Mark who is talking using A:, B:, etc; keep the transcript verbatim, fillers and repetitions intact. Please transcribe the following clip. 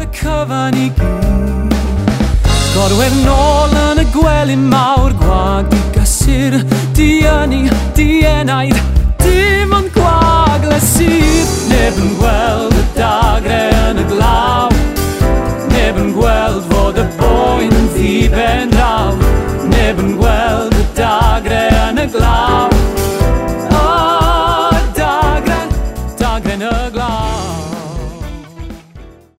A: y cyfan i gyd. Gorwedd nôl yn y gwely mawr, gwag di gysur, di ynni, di enaid, dim ond gwag le sydd. Neb yn gweld y dagre yn y glaw, neb yn gweld fod y boen yn ddi ben draw, neb yn gweld y dagre yn y glaw.